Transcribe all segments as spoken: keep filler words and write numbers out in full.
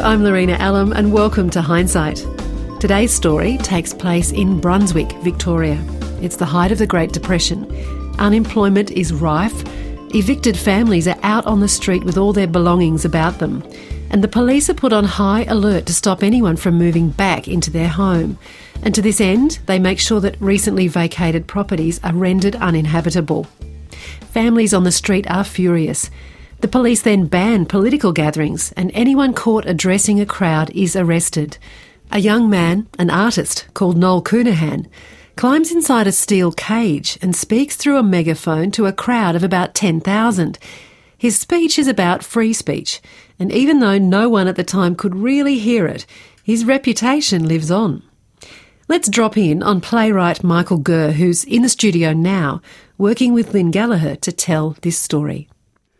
I'm Lorena Allam and welcome to Hindsight. Today's story takes place in Brunswick, Victoria. It's the height of the Great Depression. Unemployment is rife. Evicted families are out on the street with all their belongings about them. And the police are put on high alert to stop anyone from moving back into their home. And to this end, they make sure that recently vacated properties are rendered uninhabitable. Families on the street are furious. The police then ban political gatherings, and anyone caught addressing a crowd is arrested. A young man, an artist called Noel Counihan, climbs inside a steel cage and speaks through a megaphone to a crowd of about ten thousand. His speech is about free speech, and even though no one at the time could really hear it, his reputation lives on. Let's drop in on playwright Michael Gurr, who's in the studio now, working with Lynn Gallagher to tell this story.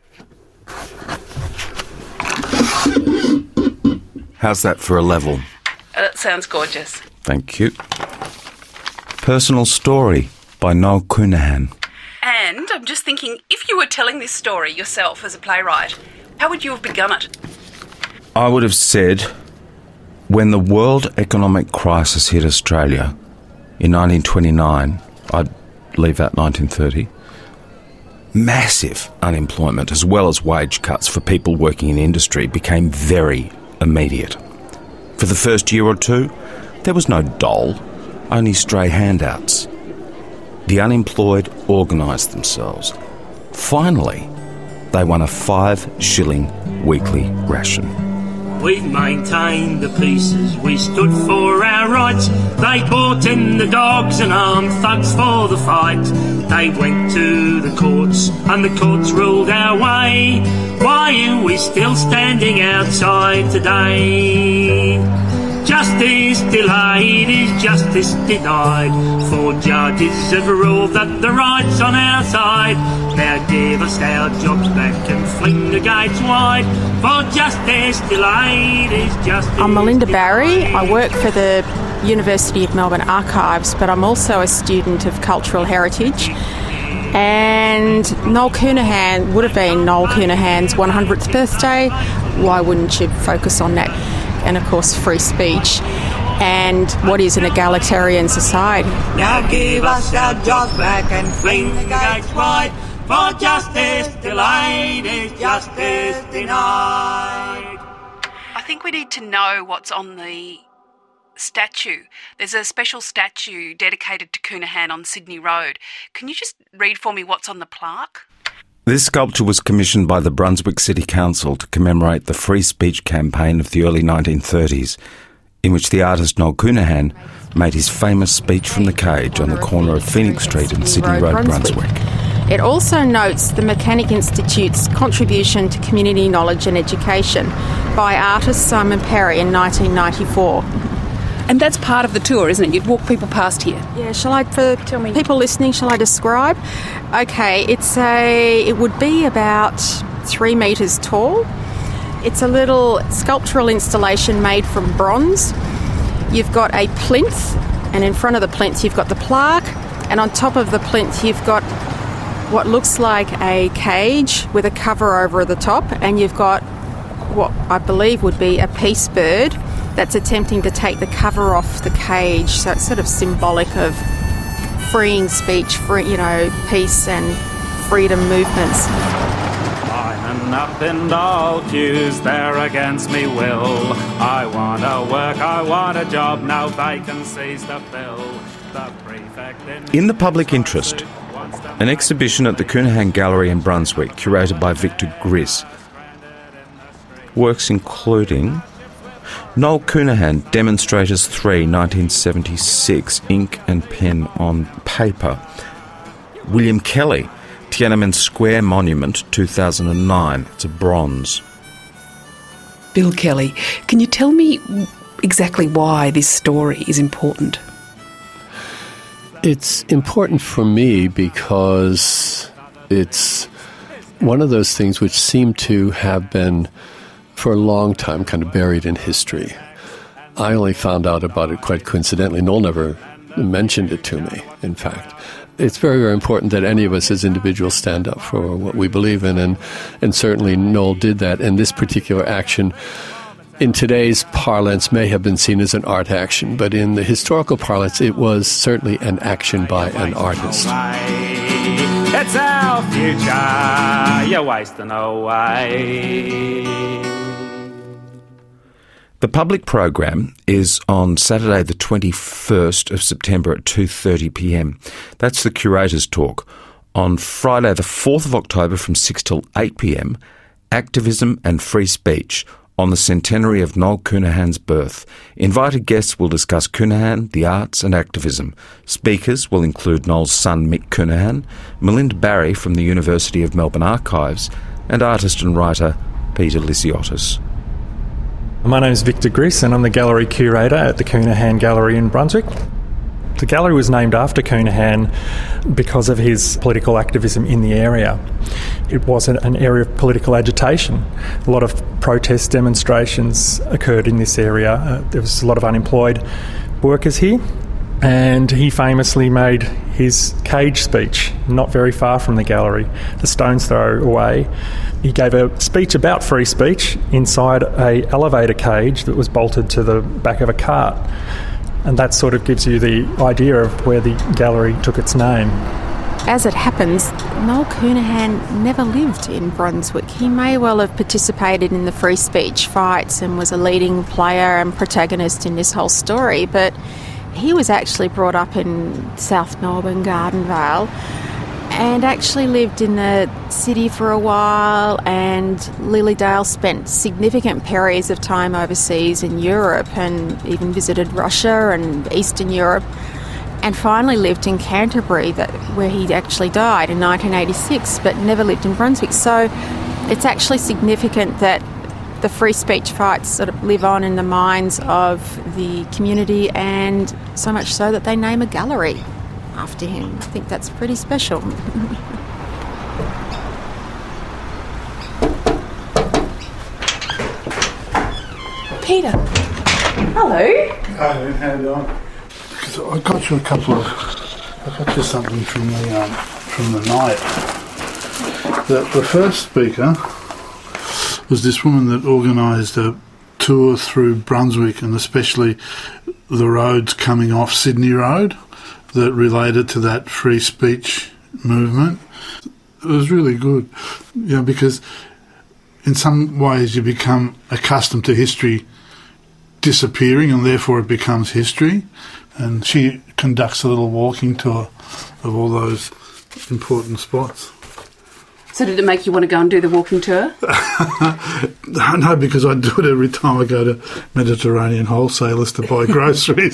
How's that for a level? Uh, that sounds gorgeous. Thank you. Personal Story by Noel Counihan. And I'm just thinking, if you were telling this story yourself as a playwright, how would you have begun it? I would have said, when the world economic crisis hit Australia in nineteen twenty-nine, I'd leave out nineteen thirty, massive unemployment as well as wage cuts for people working in industry became very immediate. For the first year or two, there was no dole, only stray handouts. The unemployed organised themselves. Finally, they won a five shilling weekly ration. We maintained the pieces, we stood for our rights. They brought in the dogs and armed thugs for the fight. They went to the courts and the courts ruled our way. Why are we still standing outside today? Justice delayed is justice denied. Four judges have ruled that the right's on our side. Now give us our jobs back and fling the gates wide. For justice delayed is justice I'm Melinda Barry. denied. I work for the University of Melbourne Archives, but I'm also a student of cultural heritage. And Noel Counihan would have been Noel Counihan's one hundredth birthday. Why wouldn't you focus on that? And of course, free speech and what is an egalitarian society. Now give us our jobs back and fling the gates wide. For justice delayed is justice denied. I think we need to know what's on the statue. There's a special statue dedicated to Counihan on Sydney Road. Can you just read for me what's on the plaque? This sculpture was commissioned by the Brunswick City Council to commemorate the free speech campaign of the early nineteen thirties, in which the artist Noel Counihan made his famous speech from the cage on the corner of Phoenix Street and Sydney Road, Brunswick. It also notes the Mechanic Institute's contribution to community knowledge and education by artist Simon Perry in nineteen ninety-four. And that's part of the tour, isn't it? You'd walk people past here. Yeah, shall I, for Tell me. people listening, shall I describe? Okay, it's a, it would be about three metres tall. It's a little sculptural installation made from bronze. You've got a plinth, and in front of the plinth you've got the plaque, and on top of the plinth you've got what looks like a cage with a cover over the top, and you've got what I believe would be a peace bird that's attempting to take the cover off the cage. So it's sort of symbolic of freeing speech, free, you know, peace and freedom movements. Climbing up in all queues, they're against me will. I want to work, I want a job, now vacancies to fill. The prefect in... In the public interest, an exhibition at the Counihan Gallery in Brunswick, curated by Victor Gris. Works including Noel Counihan, Demonstrators three, nineteen seventy-six, ink and pen on paper. William Kelly, Tiananmen Square Monument, two thousand nine, it's a bronze. Bill Kelly, can you tell me exactly why this story is important? It's important for me because it's one of those things which seem to have been, for a long time, kind of buried in history. I only found out about it quite coincidentally. Noel never mentioned it to me, in fact. It's very, very important that any of us as individuals stand up for what we believe in, and, and certainly Noel did that. And this particular action in today's parlance may have been seen as an art action, but in the historical parlance it was certainly an action by an artist. It's our future, you're wasting away. The public program is on Saturday the twenty-first of September at two thirty p m. That's the Curator's Talk. On Friday the fourth of October from six till eight p m, Activism and Free Speech on the centenary of Noel Counihan's birth. Invited guests will discuss Counihan, the arts and activism. Speakers will include Noel's son Mick Counihan, Melinda Barry from the University of Melbourne Archives, and artist and writer Peter Lysiotis. My name is Victor Griss and I'm the gallery curator at the Counihan Gallery in Brunswick. The gallery was named after Counihan because of his political activism in the area. It was an area of political agitation. A lot of protest demonstrations occurred in this area. Uh, there was a lot of unemployed workers here, and he famously made his cage speech not very far from the gallery, the stone's throw away. He gave a speech about free speech inside a elevator cage that was bolted to the back of a cart. And that sort of gives you the idea of where the gallery took its name. As it happens, Noel Counihan never lived in Brunswick. He may well have participated in the free speech fights and was a leading player and protagonist in this whole story, but he was actually brought up in South Melbourne, Gardenvale, and actually lived in the city for a while, and Lilydale spent significant periods of time overseas in Europe and even visited Russia and Eastern Europe, and finally lived in Canterbury, that where he actually died in nineteen eighty-six, but never lived in Brunswick. So it's actually significant that the free speech fights sort of live on in the minds of the community, and so much so that they name a gallery after him. I think that's pretty special. Peter. Hello. Hi, how you doing? Because I got you a couple of, I got you something from the um, from the night. The the first speaker was this woman that organised a tour through Brunswick, and especially the roads coming off Sydney Road that related to that free speech movement. It was really good, you know, because in some ways you become accustomed to history disappearing, and therefore it becomes history. And she conducts a little walking tour of all those important spots. So did it make you want to go and do the walking tour? No, because I do it every time I go to Mediterranean wholesalers to buy groceries.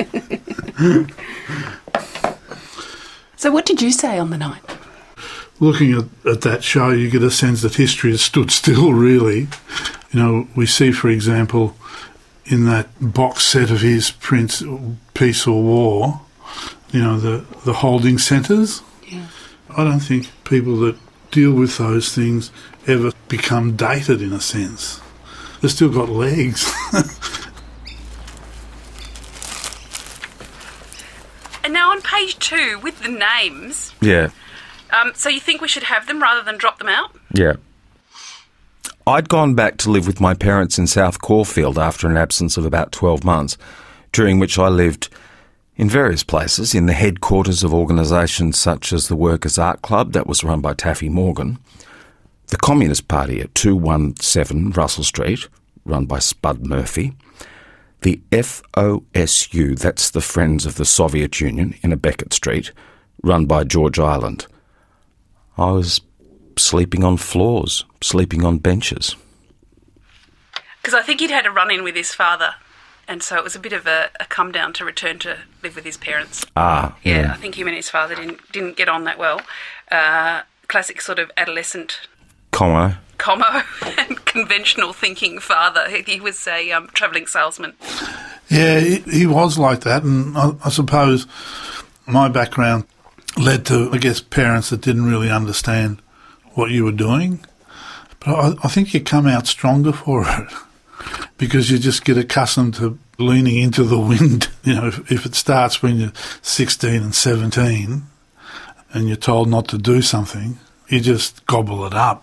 So what did you say on the night? Looking at, at that show, you get a sense that history has stood still, really. You know, we see, for example, in that box set of his prints, Peace or War, you know, the, the holding centres. Yeah. I don't think people that deal with those things ever become dated, in a sense. They've still got legs. And now on page two, with the names, Yeah, um, so you think we should have them rather than drop them out? yeah. I'd gone back to live with my parents in South Caulfield after an absence of about twelve months, during which I lived in various places, in the headquarters of organisations such as the Workers' Art Club, that was run by Taffy Morgan, the Communist Party at two one seven Russell Street, run by Spud Murphy, the F O S U, that's the Friends of the Soviet Union, in a Beckett Street, run by George Ireland. I was sleeping on floors, sleeping on benches. Because I think he'd had a run-in with his father, and so it was a bit of a, a come-down to return to live with his parents. Ah, Yeah, yeah. I think him and his father didn't didn't get on that well. Uh, classic sort of adolescent Como. como and conventional thinking father. He, he was a um, travelling salesman. Yeah, he, he was like that, and I, I suppose my background led to, I guess, parents that didn't really understand what you were doing. But I, I think you come out stronger for it because you just get accustomed to leaning into the wind. You know, if, if it starts when you're sixteen and seventeen and you're told not to do something, you just gobble it up.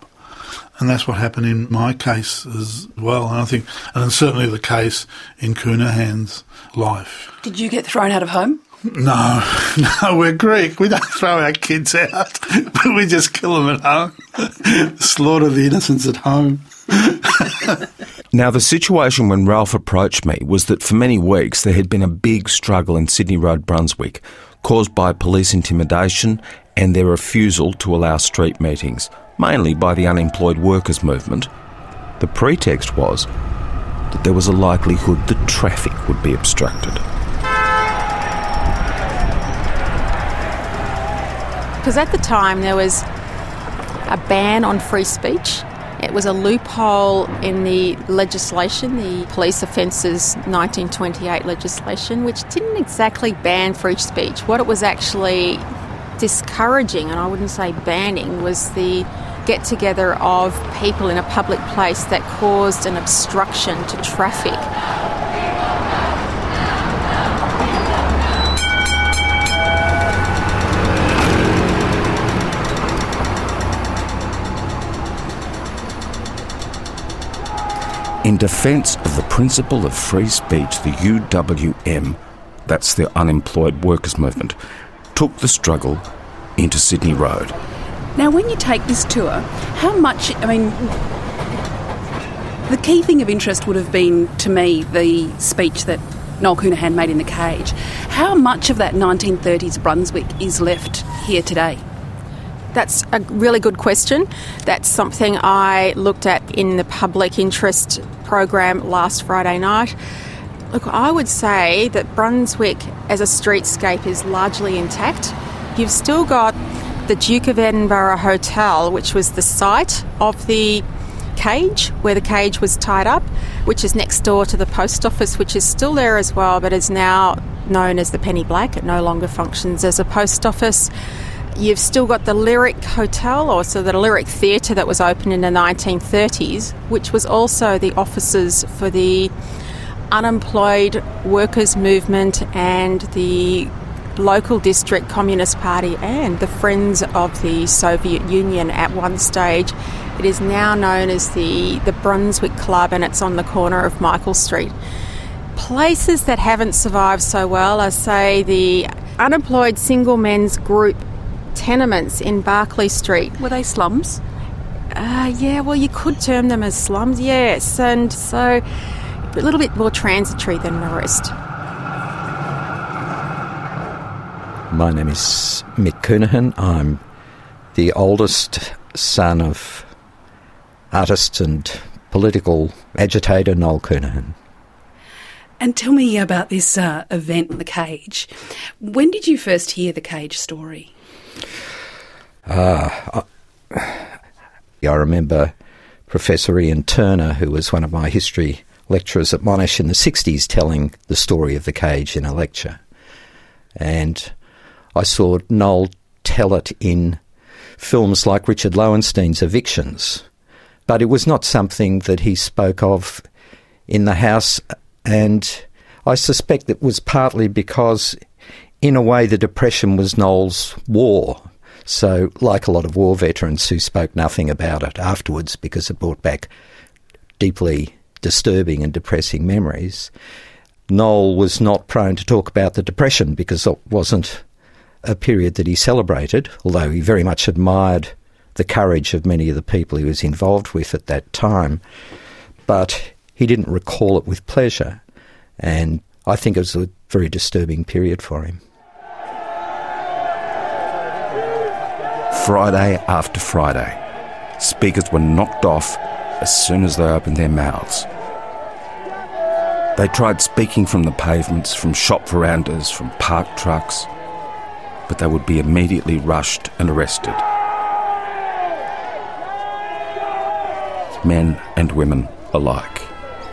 And that's what happened in my case as well. And I think, and it's certainly the case in Cunohan's life. Did you get thrown out of home? No, no, we're Greek. We don't throw our kids out, but we just kill them at home. Slaughter the innocents at home. Now, the situation when Ralph approached me was that for many weeks there had been a big struggle in Sydney Road, Brunswick, caused by police intimidation and their refusal to allow street meetings, mainly by the unemployed workers movement. The pretext was that there was a likelihood that traffic would be obstructed. Because at the time there was a ban on free speech. It was a loophole in the legislation, the Police Offences nineteen twenty-eight legislation, which didn't exactly ban free speech. What it was actually discouraging, and I wouldn't say banning, was the get-together of people in a public place that caused an obstruction to traffic. In defence of the principle of free speech, the U W M, that's the Unemployed Workers Movement, took the struggle into Sydney Road. Now, when you take this tour, how much, I mean, the key thing of interest would have been, to me, the speech that Noel Counihan made in the cage. How much of that nineteen thirties Brunswick is left here today? That's a really good question. That's something I looked at in the public interest program last Friday night. Look, I would say that Brunswick as a streetscape is largely intact. You've still got the Duke of Edinburgh Hotel, which was the site of the cage, where the cage was tied up, which is next door to the post office, which is still there as well, but is now known as the Penny Black. It no longer functions as a post office. You've still got the Lyric Hotel, or so the Lyric Theatre that was opened in the nineteen thirties, which was also the offices for the unemployed workers movement and the local district Communist Party and the Friends of the Soviet Union at one stage. It is now known as the, the Brunswick Club, and it's on the corner of Michael Street. Places that haven't survived so well are, say, the unemployed single men's group tenements in Barclay Street. Were they slums? Uh, yeah, well, you could term them as slums, yes. And so a little bit more transitory than the rest. My name is Mick Counihan. I'm the oldest son of artist and political agitator Noel Counihan. And tell me about this uh, event, The Cage. When did you first hear the Cage story? Uh, I, I remember Professor Ian Turner, who was one of my history lecturers at Monash in the sixties, telling the story of the Cage in a lecture. And I saw Noel tell it in films like Richard Lowenstein's Evictions, but it was not something that he spoke of in the house, and I suspect it was partly because, in a way, the Depression was Noel's war. So, like a lot of war veterans who spoke nothing about it afterwards because it brought back deeply disturbing and depressing memories, Noel was not prone to talk about the Depression because it wasn't a period that he celebrated, although he very much admired the courage of many of the people he was involved with at that time. But he didn't recall it with pleasure, and I think it was a very disturbing period for him. Friday after Friday, speakers were knocked off as soon as they opened their mouths. They tried speaking from the pavements, from shop verandas, from parked trucks, but they would be immediately rushed and arrested. Men and women alike.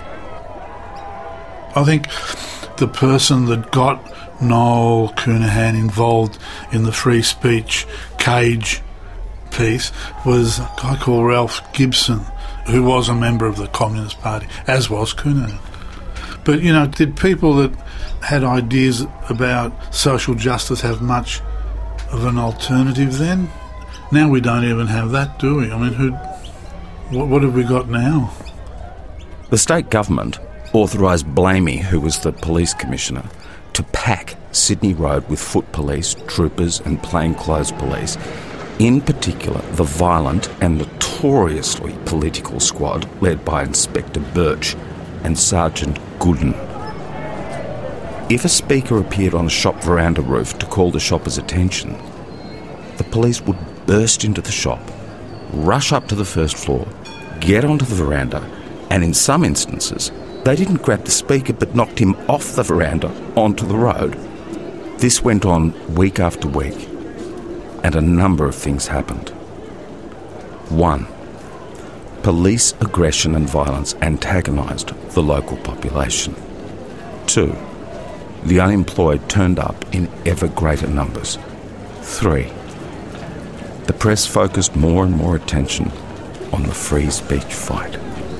I think the person that got Noel Counihan involved in the free speech cage piece was a guy called Ralph Gibson, who was a member of the Communist Party, as was Counihan. But, you know, did people that had ideas about social justice have much of an alternative then? Now we don't even have that, do we? I mean, who What, what have we got now? The state government authorised Blamey, who was the police commissioner, to pack Sydney Road with foot police, troopers and plainclothes police, in particular the violent and notoriously political squad led by Inspector Birch and Sergeant Gooden. If a speaker appeared on a shop veranda roof to call the shoppers' attention, the police would burst into the shop, rush up to the first floor, get onto the veranda, and in some instances, they didn't grab the speaker but knocked him off the veranda onto the road. This went on week after week, and a number of things happened. One, police aggression and violence antagonised the local population. Two, the unemployed turned up in ever greater numbers. Three, the press focused more and more attention on the free speech fight.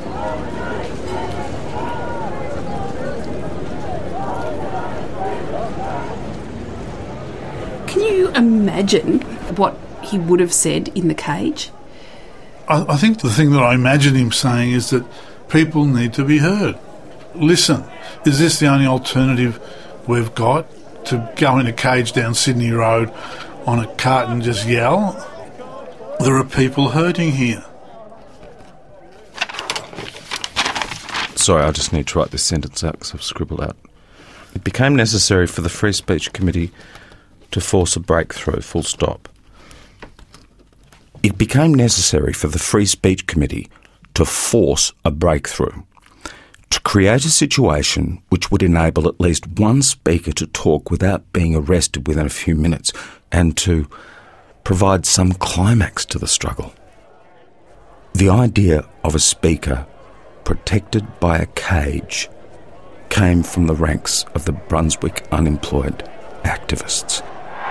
Can you imagine what he would have said in the cage? I, I think the thing that I imagine him saying is that people need to be heard. Listen, is this the only alternative we've got? To go in a cage down Sydney Road on a cart and just yell? There are people hurting here. Sorry, I just need to write this sentence out because I've scribbled out. It became necessary for the Free Speech Committee to force a breakthrough, full stop. It became necessary for the Free Speech Committee to force a breakthrough, to create a situation which would enable at least one speaker to talk without being arrested within a few minutes, and to provide some climax to the struggle. The idea of a speaker protected by a cage came from the ranks of the Brunswick unemployed activists.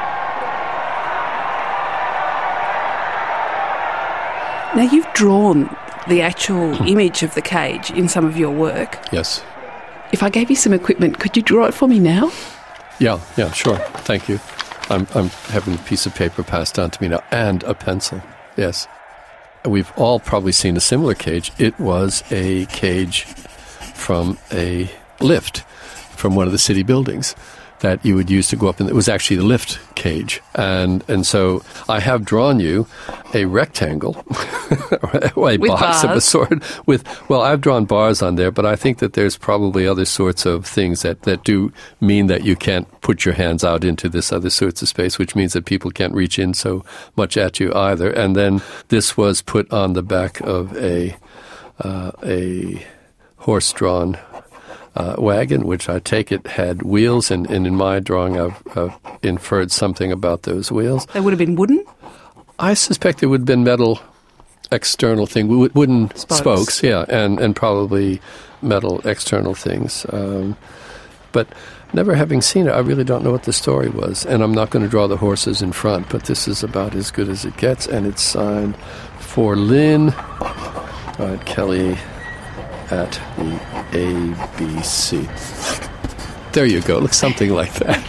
Now, you've drawn the actual image of the cage in some of your work. Yes. If I gave you some equipment, could you draw it for me now? Yeah, yeah, sure. Thank you. I'm, I'm having a piece of paper passed down to me now, and a pencil. Yes. We've all probably seen a similar cage. It was a cage from a lift from one of the city buildings that you would use to go up, and it was actually the lift cage. And and so I have drawn you a rectangle, a with box bars. of a sort with, well, I've drawn bars on there, but I think that there's probably other sorts of things that, that do mean that you can't put your hands out into this other sorts of space, which means that people can't reach in so much at you either. And then this was put on the back of a uh, a horse-drawn Uh, wagon, which I take it had wheels, and, and in my drawing I've uh, inferred something about those wheels. They would have been wooden? I suspect it would have been metal external thing, w- wooden Spokes. spokes, yeah, and, and probably metal external things. Um, but never having seen it, I really don't know what the story was, and I'm not going to draw the horses in front, but this is about as good as it gets, and it's signed for Lynn. All right, Kelly at the A B C. There you go. Looks something like that.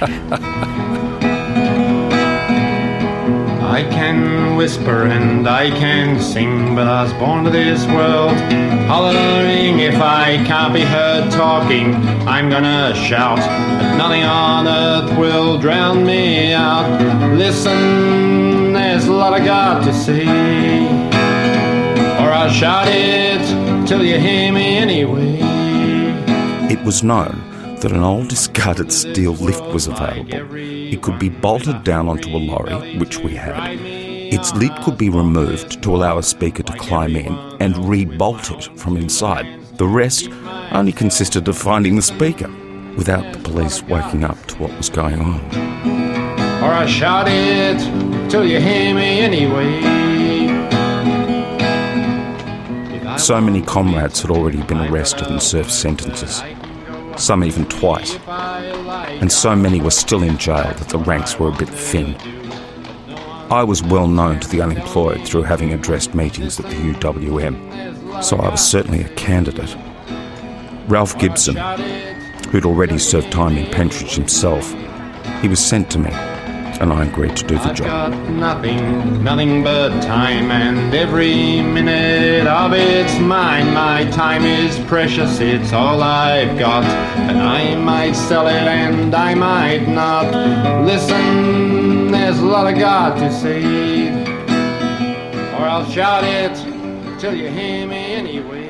I can whisper and I can sing, but I was born to this world hollering. If I can't be heard talking, I'm gonna shout, but nothing on earth will drown me out. Listen, there's a lot I got to say, or I'll shout it till you hear me anyway. It was known that an old discarded steel lift was available. It could be bolted down onto a lorry, which we had. Its lid could be removed to allow a speaker to climb in and re-bolt it from inside. The rest only consisted of finding the speaker without the police waking up to what was going on. Or I shout it till you hear me anyway. So many comrades had already been arrested and served sentences, some even twice, and so many were still in jail that the ranks were a bit thin. I was well known to the unemployed through having addressed meetings at the U W M, so I was certainly a candidate. Ralph Gibson, who'd already served time in Pentridge himself, he was sent to me, and I agreed to do the I've job. got nothing, nothing but time, and every minute of it's mine. My time is precious, it's all I've got, and I might sell it and I might not. Listen, there's a lot I got to say, or I'll shout it till you hear me anyway.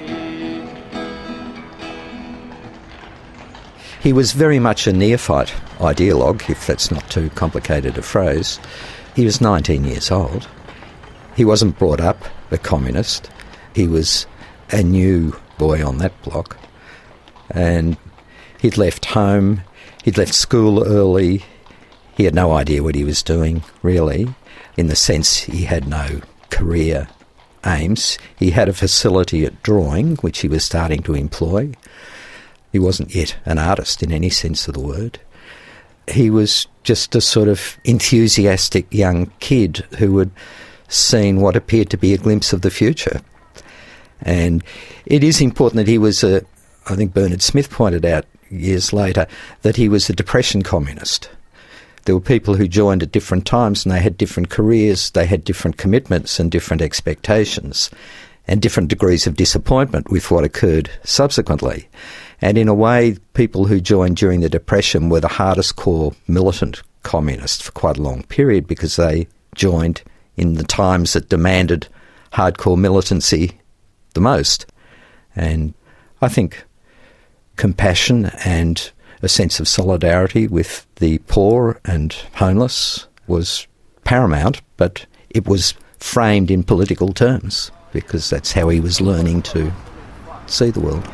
He was very much a neophyte ideologue, if that's not too complicated a phrase. He was nineteen years old. He wasn't brought up a communist. He was a new boy on that block. And he'd left home, he'd left school early. He had no idea what he was doing, really, in the sense he had no career aims. He had a facility at drawing, which he was starting to employ. He wasn't yet an artist in any sense of the word. He was just a sort of enthusiastic young kid who had seen what appeared to be a glimpse of the future. And it is important that he was a, I think Bernard Smith pointed out years later, that he was a Depression communist. There were people who joined at different times and they had different careers, they had different commitments and different expectations and different degrees of disappointment with what occurred subsequently. And in a way, people who joined during the Depression were the hardest core militant communists for quite a long period because they joined in the times that demanded hardcore militancy the most. And I think compassion and a sense of solidarity with the poor and homeless was paramount, but it was framed in political terms because that's how he was learning to see the world.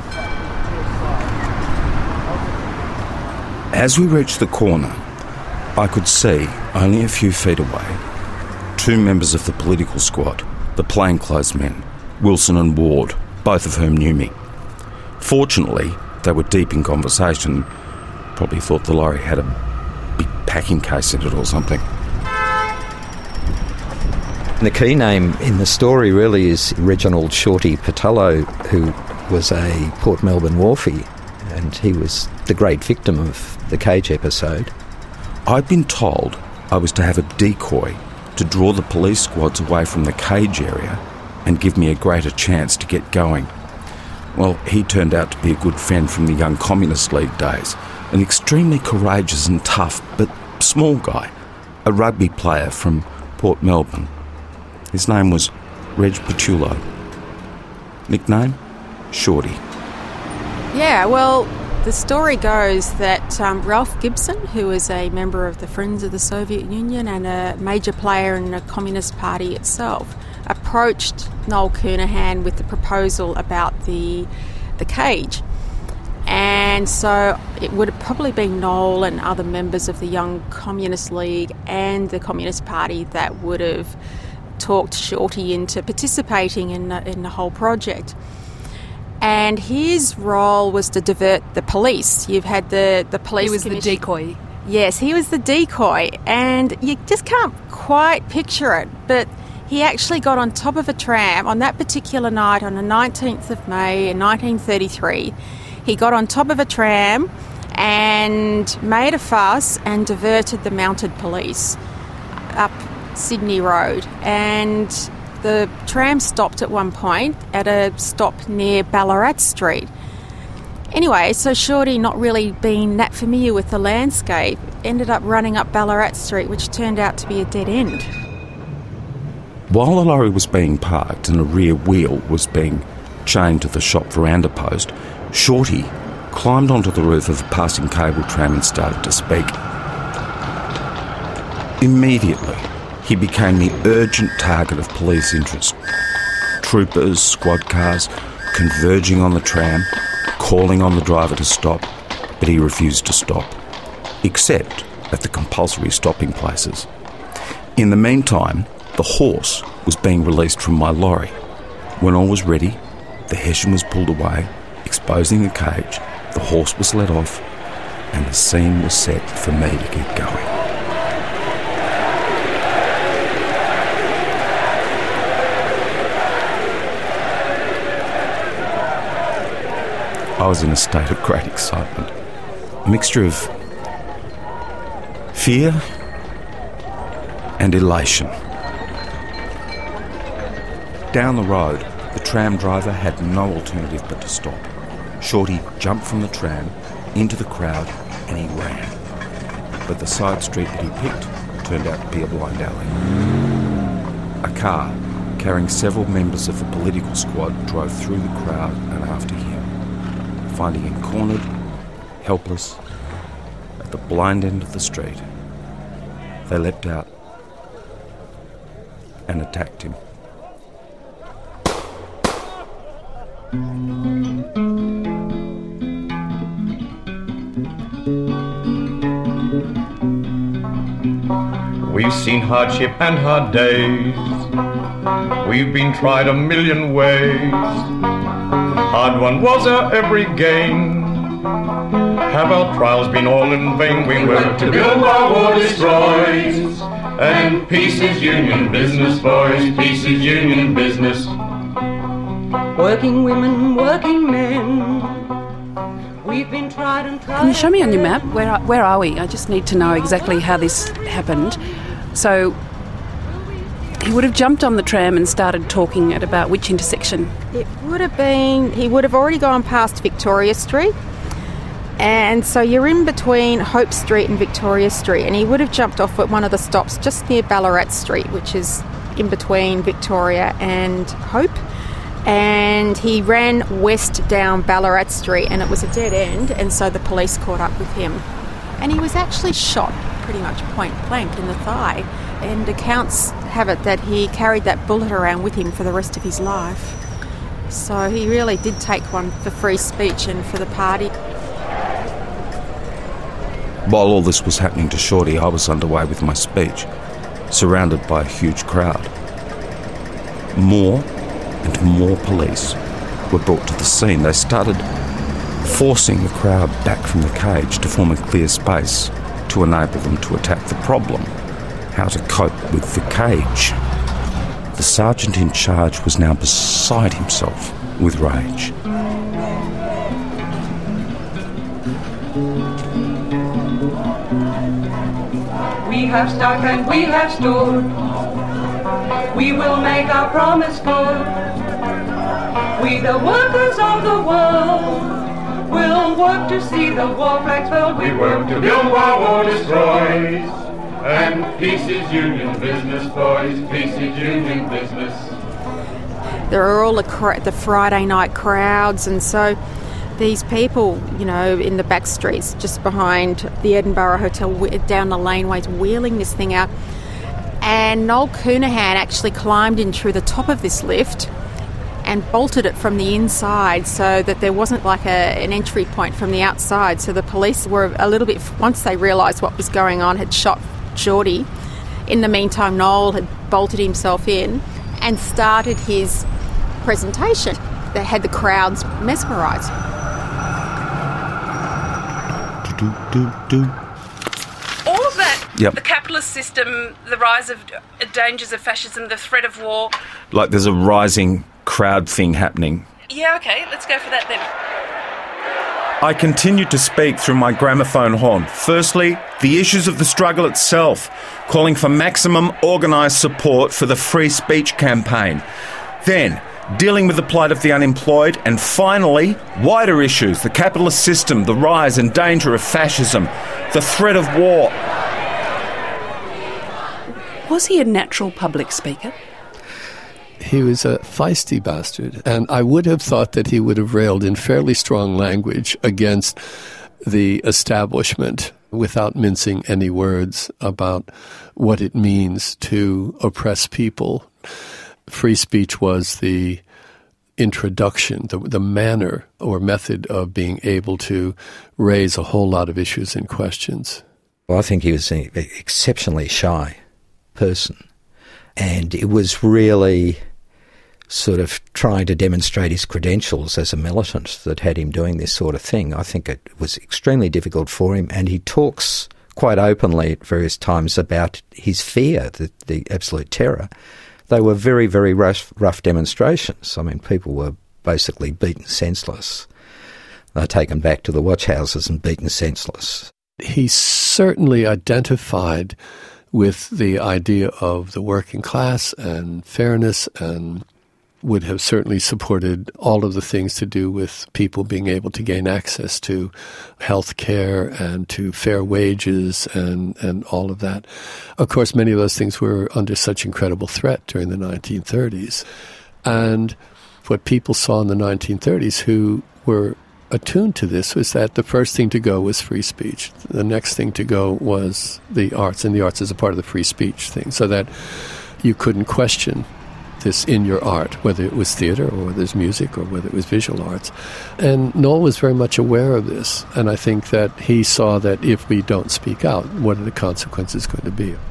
As we reached the corner, I could see, only a few feet away, two members of the political squad, the plainclothes men, Wilson and Ward, both of whom knew me. Fortunately, they were deep in conversation, probably thought the lorry had a big packing case in it or something. The key name in the story really is Reginald Shorty Patillo, who was a Port Melbourne wharfie, and he was the great victim of the Cage episode. I'd been told I was to have a decoy to draw the police squads away from the Cage area and give me a greater chance to get going. Well, he turned out to be a good friend from the Young Communist League days, an extremely courageous and tough but small guy, a rugby player from Port Melbourne. His name was Reg Patillo. Nickname? Shorty. Yeah, well, the story goes that um, Ralph Gibson, who was a member of the Friends of the Soviet Union and a major player in the Communist Party itself, approached Noel Counihan with the proposal about the the cage. And so it would have probably been Noel and other members of the Young Communist League and the Communist Party that would have talked Shorty into participating in the, in the whole project. And his role was to divert the police. You've had the, the police... He was the decoy. Yes, he was the decoy. And you just can't quite picture it, but he actually got on top of a tram on that particular night on the nineteenth of May in nineteen thirty-three. He got on top of a tram and made a fuss and diverted the mounted police up Sydney Road. And the tram stopped at one point at a stop near Ballarat Street. Anyway, so Shorty, not really being that familiar with the landscape, ended up running up Ballarat Street, which turned out to be a dead end. While the lorry was being parked and a rear wheel was being chained to the shop veranda post, Shorty climbed onto the roof of a passing cable tram and started to speak. Immediately, he became the urgent target of police interest. Troopers, squad cars, converging on the tram, calling on the driver to stop, but he refused to stop, except at the compulsory stopping places. In the meantime, the horse was being released from my lorry. When all was ready, the Hessian was pulled away, exposing the cage, the horse was let off, and the scene was set for me to get going. I was in a state of great excitement. A mixture of fear and elation. Down the road, the tram driver had no alternative but to stop. Shorty jumped from the tram, into the crowd, and he ran. But the side street that he picked turned out to be a blind alley. A car, carrying several members of the political squad, drove through the crowd and after him, finding him cornered, helpless, at the blind end of the street. They leapt out and attacked him. We've seen hardship and hard days. We've been tried a million ways. Hard won was our every gain. Have our trials been all in vain? We work to build while war destroys. And peace is union business, boys. Peace is union business. Working women, working men. We've been tried and tried. Can you show me on your map? Where are, where are we? I just need to know exactly how this happened. So he would have jumped on the tram and started talking at about which intersection? It would have been, he would have already gone past Victoria Street. And so you're in between Hope Street and Victoria Street, and he would have jumped off at one of the stops just near Ballarat Street, which is in between Victoria and Hope. And he ran west down Ballarat Street, and it was a dead end, and so the police caught up with him. And he was actually shot pretty much point blank in the thigh, and accounts have it that he carried that bullet around with him for the rest of his life. So he really did take one for free speech and for the party. While all this was happening to Shorty, I was underway with my speech, surrounded by a huge crowd. More and more police were brought to the scene. They started forcing the crowd back from the cage to form a clear space to enable them to attack the problem, how to cope with the cage. The sergeant in charge was now beside himself with rage. We have stuck and we have stood. We will make our promise good. We, the workers of the world, will work to see the war flags furled. We work to build while war destroys. And peace is union business, boys. Peace is union business. There are all the, cra- the Friday night crowds, and so these people, you know, in the back streets just behind the Edinburgh Hotel, down the laneways, wheeling this thing out. And Noel Counihan actually climbed in through the top of this lift and bolted it from the inside so that there wasn't like a, an entry point from the outside. So the police were a little bit, once they realised what was going on, had shot Shorty. In the meantime, Noel had bolted himself in and started his presentation that had the crowds mesmerised. Do, do, do. All of that, Yep. The capitalist system, the rise of dangers of fascism, the threat of war. Like there's a rising crowd thing happening. Yeah, okay, let's go for that then. I continued to speak through my gramophone horn. Firstly, the issues of the struggle itself, calling for maximum organised support for the free speech campaign. Then, dealing with the plight of the unemployed, and finally, wider issues, the capitalist system, the rise and danger of fascism, the threat of war. Was he a natural public speaker? He was a feisty bastard, and I would have thought that he would have railed in fairly strong language against the establishment without mincing any words about what it means to oppress people. Free speech was the introduction, the, the manner or method of being able to raise a whole lot of issues and questions. Well, I think he was an exceptionally shy person, and it was really sort of trying to demonstrate his credentials as a militant that had him doing this sort of thing. I think it was extremely difficult for him, and he talks quite openly at various times about his fear, the, the absolute terror. They were very, very rough, rough demonstrations. I mean, people were basically beaten senseless. They were taken back to the watch houses and beaten senseless. He certainly identified with the idea of the working class and fairness, and would have certainly supported all of the things to do with people being able to gain access to health care and to fair wages and, and all of that. Of course, many of those things were under such incredible threat during the nineteen thirties. And what people saw in the nineteen thirties who were attuned to this was that the first thing to go was free speech. The next thing to go was the arts, and the arts is a part of the free speech thing, so that you couldn't question this in your art, whether it was theatre or whether it was music or whether it was visual arts. And Noel was very much aware of this, and I think that he saw that if we don't speak out, what are the consequences going to be?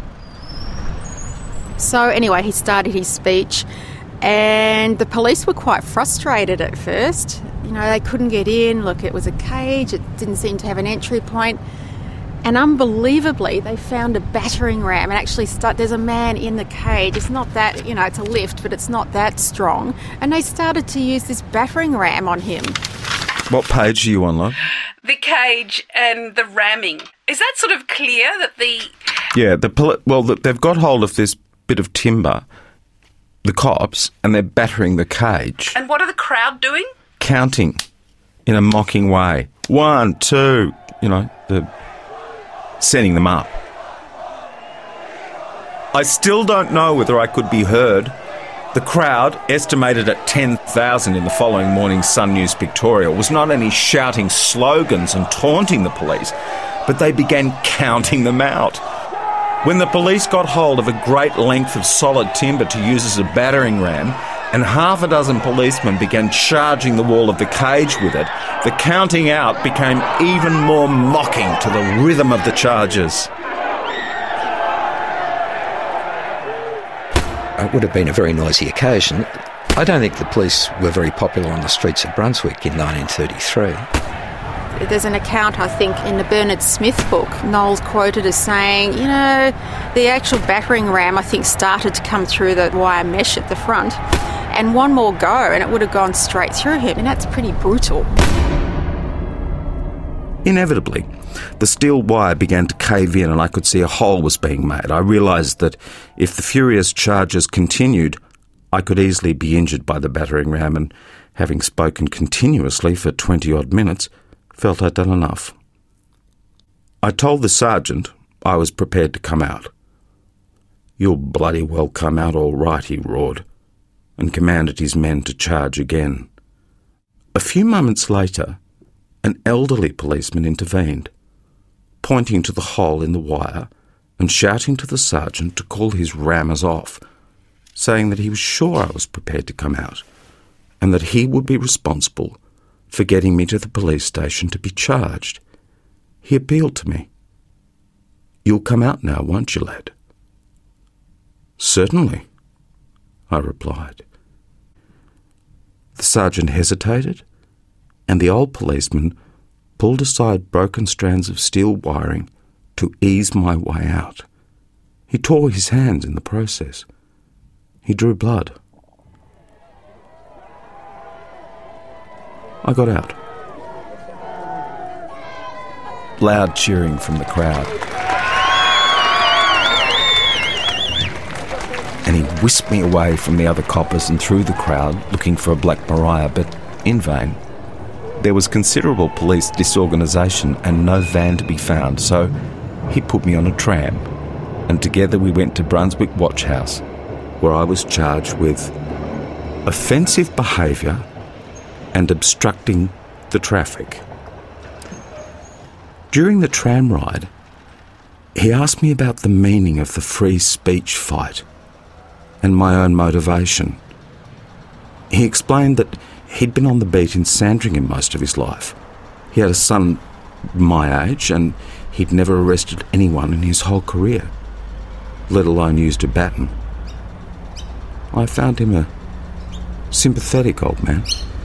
So anyway, he started his speech, and the police were quite frustrated at first. You know, they couldn't get in. Look, it was a cage. It didn't seem to have an entry point. And unbelievably, they found a battering ram and actually start, there's a man in the cage. It's not that, you know, it's a lift, but it's not that strong. And they started to use this battering ram on him. What page are you on, love? The cage and the ramming. Is that sort of clear that the... Yeah, the poli- well, the, they've got hold of this bit of timber, the cops, and they're battering the cage. And what are the crowd doing? Counting in a mocking way. One, two, you know, the... setting them up. I still don't know whether I could be heard. The crowd, estimated at ten thousand in the following morning's Sun News Pictorial, was not only shouting slogans and taunting the police, but they began counting them out. When the police got hold of a great length of solid timber to use as a battering ram, and half a dozen policemen began charging the wall of the cage with it, the counting out became even more mocking to the rhythm of the charges. It would have been a very noisy occasion. I don't think the police were very popular on the streets of Brunswick in nineteen thirty-three. There's an account, I think, in the Bernard Smith book. Noel's quoted as saying, you know, the actual battering ram, I think, started to come through the wire mesh at the front, and one more go and it would have gone straight through him, and that's pretty brutal. Inevitably, the steel wire began to cave in and I could see a hole was being made. I realised that if the furious charges continued, I could easily be injured by the battering ram, and having spoken continuously for twenty-odd minutes, felt I'd done enough. I told the sergeant I was prepared to come out. "You'll bloody well come out all right," he roared, and commanded his men to charge again. A few moments later, an elderly policeman intervened, pointing to the hole in the wire and shouting to the sergeant to call his rammers off, saying that he was sure I was prepared to come out, and that he would be responsible for getting me to the police station to be charged. He appealed to me. "You'll come out now, won't you, lad?" "Certainly," I replied. The sergeant hesitated, and the old policeman pulled aside broken strands of steel wiring to ease my way out. He tore his hands in the process. He drew blood. I got out. Loud cheering from the crowd. And he whisked me away from the other coppers and through the crowd looking for a Black Maria, but in vain. There was considerable police disorganisation and no van to be found, so he put me on a tram, and together we went to Brunswick Watch House, where I was charged with offensive behaviour and obstructing the traffic. During the tram ride, he asked me about the meaning of the free speech fight and my own motivation. He explained that he'd been on the beat in Sandringham most of his life. He had a son my age, and he'd never arrested anyone in his whole career, let alone used a baton. I found him a sympathetic old man.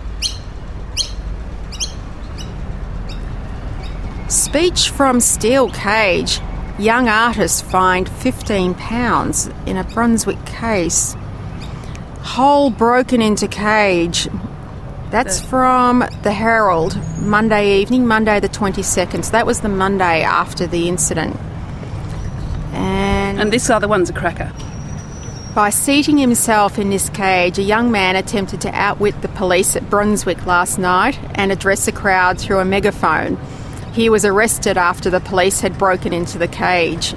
Speech from steel cage. Young artist fined fifteen pounds in a Brunswick case. Hole broken into cage. That's from the Herald, Monday evening, Monday the twenty-second. So that was the Monday after the incident. And And, and this other one's a cracker. By seating himself in this cage, a young man attempted to outwit the police at Brunswick last night and address a crowd through a megaphone. He was arrested after the police had broken into the cage.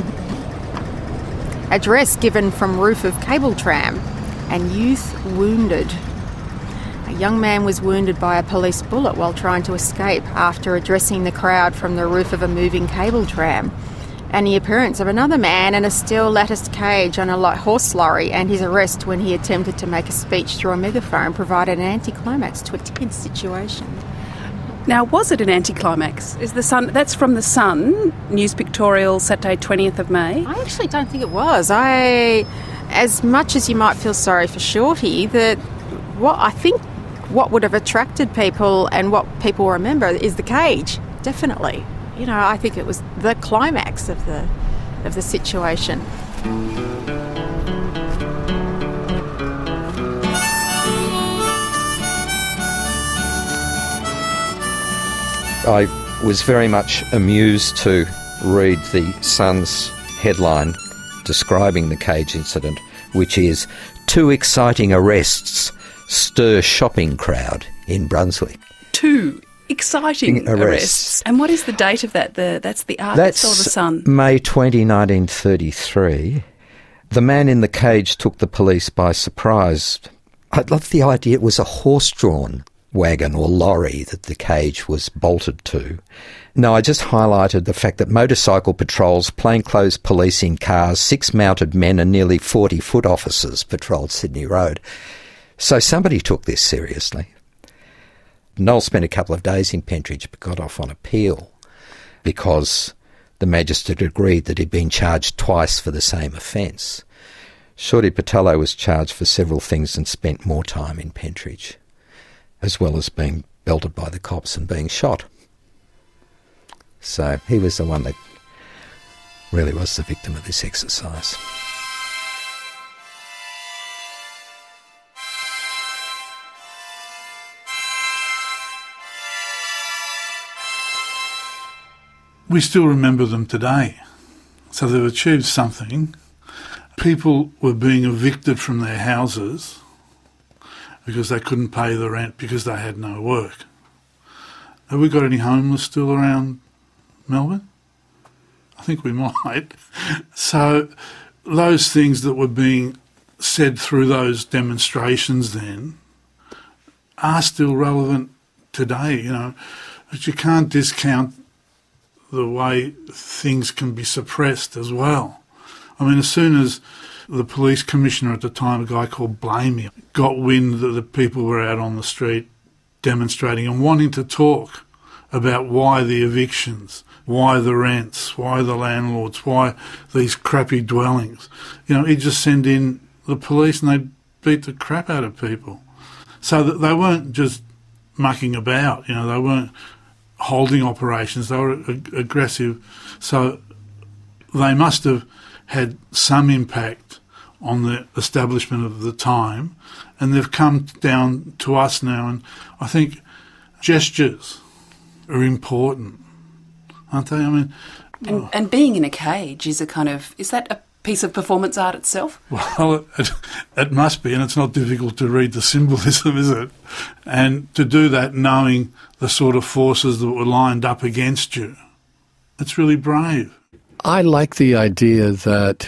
Address given from roof of cable tram, and youth wounded. A young man was wounded by a police bullet while trying to escape after addressing the crowd from the roof of a moving cable tram. And the appearance of another man in a steel latticed cage on a light horse lorry and his arrest when he attempted to make a speech through a megaphone provided an anticlimax to a tense situation. Now, was it an anticlimax? Is the Sun? That's from the Sun, News Pictorial, Saturday, twentieth of May. I actually don't think it was. I, as much as you might feel sorry for Shorty, that what I think what would have attracted people and what people remember is the cage. Definitely. You know, I think it was the climax of the of the situation. I was very much amused to read the Sun's headline describing the cage incident, which is, "Two exciting arrests stir shopping crowd in Brunswick." Two exciting arrests. arrests. And what is the date of that? The That's the Argus or the Sun? May twentieth, nineteen thirty-three. The man in the cage took the police by surprise. I love the idea it was a horse-drawn wagon or lorry that the cage was bolted to. No, I just highlighted the fact that motorcycle patrols, plainclothes police in cars, six mounted men and nearly forty foot officers patrolled Sydney Road. So somebody took this seriously. Noel spent a couple of days in Pentridge but got off on appeal because the magistrate agreed that he'd been charged twice for the same offence. Shorty Patello was charged for several things and spent more time in Pentridge, as well as being belted by the cops and being shot. So he was the one that really was the victim of this exercise. We still remember them today. So they've achieved something. People were being evicted from their houses because they couldn't pay the rent because they had no work. Have we got any homeless still around Melbourne? I think we might. So those things that were being said through those demonstrations then are still relevant today, you know. But you can't discount the way things can be suppressed as well. I mean, as soon as the police commissioner at the time, a guy called Blamey, got wind that the people were out on the street demonstrating and wanting to talk about why the evictions, why the rents, why the landlords, why these crappy dwellings, you know, he'd just send in the police and they'd beat the crap out of people. So that they weren't just mucking about, you know, they weren't holding operations, they were ag- aggressive. So they must have had some impact on the establishment of the time, and they've come down to us now, and I think gestures are important, aren't they? I mean, and, oh. and being in a cage is a kind of, is that a piece of performance art itself? Well, it, it must be, and it's not difficult to read the symbolism, is it? And to do that knowing the sort of forces that were lined up against you, it's really brave. I like the idea that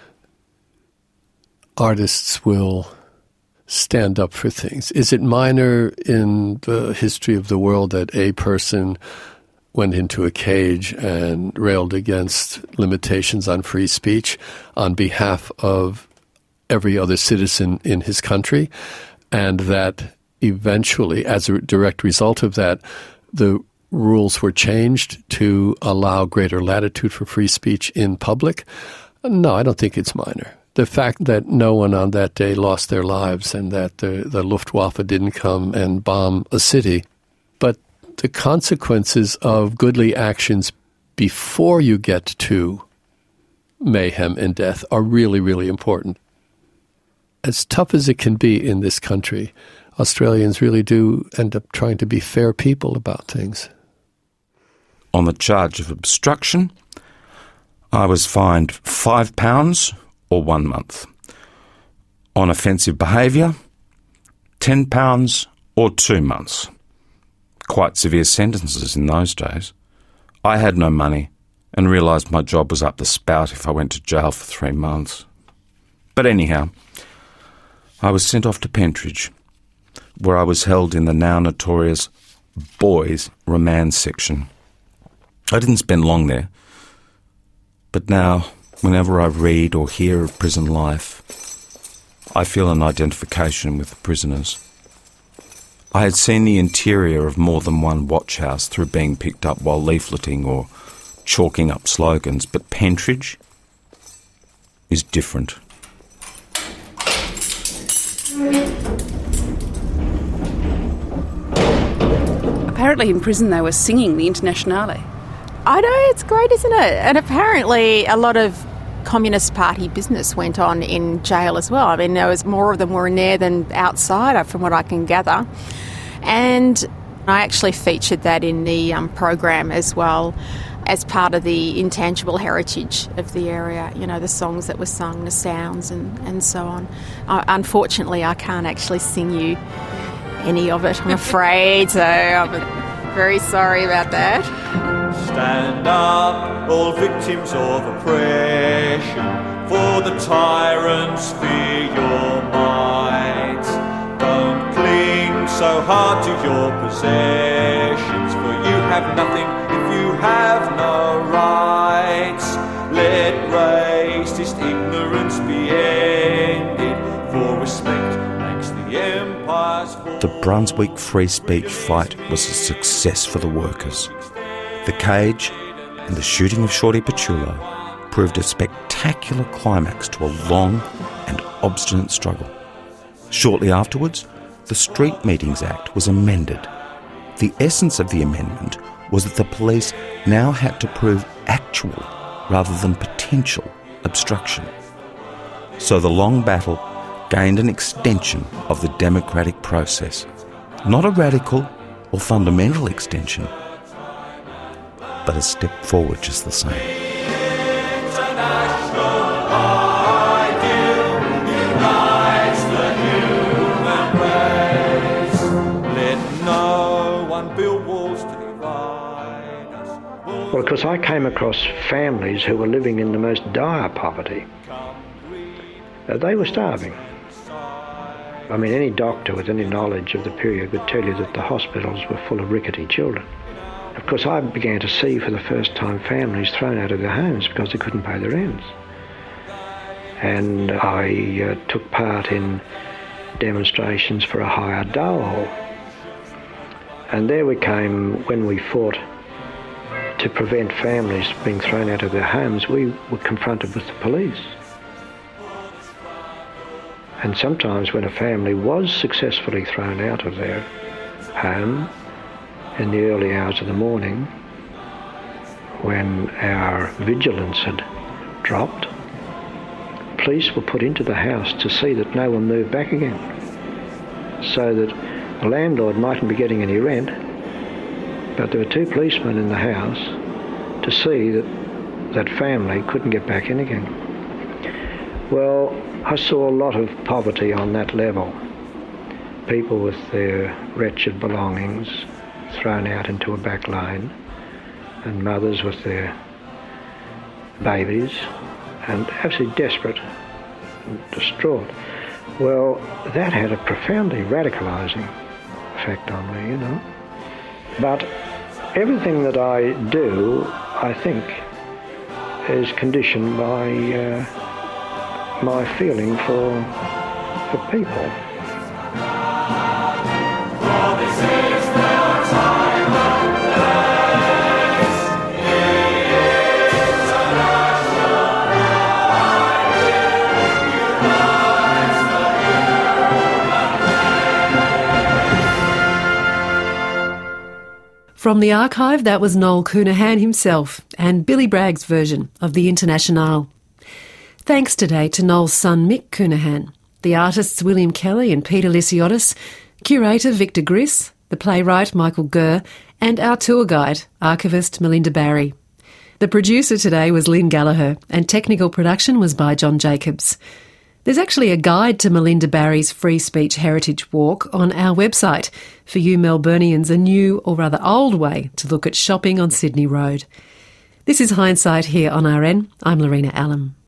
artists will stand up for things. Is it minor in the history of the world that a person went into a cage and railed against limitations on free speech on behalf of every other citizen in his country, and that eventually, as a direct result of that, the rules were changed to allow greater latitude for free speech in public? No, I don't think it's minor. The fact that no one on that day lost their lives and that the, the Luftwaffe didn't come and bomb a city, but the consequences of goodly actions before you get to mayhem and death are really, really important. As tough as it can be in this country, Australians really do end up trying to be fair people about things. On the charge of obstruction, I was fined five pounds or one month. On offensive behaviour, ten pounds or two months. Quite severe sentences in those days. I had no money and realised my job was up the spout if I went to jail for three months. But anyhow, I was sent off to Pentridge, where I was held in the now notorious boys' remand section. I didn't spend long there, but now, whenever I read or hear of prison life, I feel an identification with the prisoners. I had seen the interior of more than one watch house through being picked up while leafleting or chalking up slogans, but Pentridge is different. Apparently in prison they were singing the Internationale. I know, it's great, isn't it? And apparently a lot of Communist Party business went on in jail as well. I mean, there was more of them were in there than outside, from what I can gather. And I actually featured that in the um, program as well, as part of the intangible heritage of the area, you know, the songs that were sung, the sounds and, and so on. Uh, unfortunately, I can't actually sing you any of it, I'm afraid, so I'm very sorry about that. Stand up, all victims of oppression, for the tyrants fear your might. Don't cling so hard to your possessions, for you have nothing if you have no rights. Let racist ignorance be ended, for respect makes the empires fall. The Brunswick free speech fight was a success for the workers. The cage and the shooting of Shorty Paciullo proved a spectacular climax to a long and obstinate struggle. Shortly afterwards, the Street Meetings Act was amended. The essence of the amendment was that the police now had to prove actual rather than potential obstruction. So the long battle gained an extension of the democratic process. Not a radical or fundamental extension, but a step forward just the same. Well, because I came across families who were living in the most dire poverty. Uh, they were starving. I mean, any doctor with any knowledge of the period would tell you that the hospitals were full of rickety children. Of course, I began to see for the first time families thrown out of their homes because they couldn't pay their rents. And I uh, took part in demonstrations for a higher dole. And there we came, when we fought to prevent families being thrown out of their homes, we were confronted with the police. And sometimes when a family was successfully thrown out of their home in the early hours of the morning, when our vigilance had dropped, police were put into the house to see that no one moved back again, so that the landlord mightn't be getting any rent, but there were two policemen in the house to see that that family couldn't get back in again. Well, I saw a lot of poverty on that level. People with their wretched belongings thrown out into a back lane, and mothers with their babies, and absolutely desperate and distraught. Well, that had a profoundly radicalising effect on me, you know. But everything that I do, I think, is conditioned by uh, my feeling for, for people. From the archive, that was Noel Counihan himself and Billy Bragg's version of the Internationale. Thanks today to Noel's son Mick Counihan, the artists William Kelly and Peter Lysiotis, curator Victor Griss, the playwright Michael Gurr, and our tour guide, archivist Melinda Barry. The producer today was Lynn Gallagher and technical production was by John Jacobs. There's actually a guide to Melinda Barry's Free Speech Heritage Walk on our website for you Melburnians, a new, or rather old way to look at shopping on Sydney Road. This is Hindsight here on R N. I'm Lorena Allam.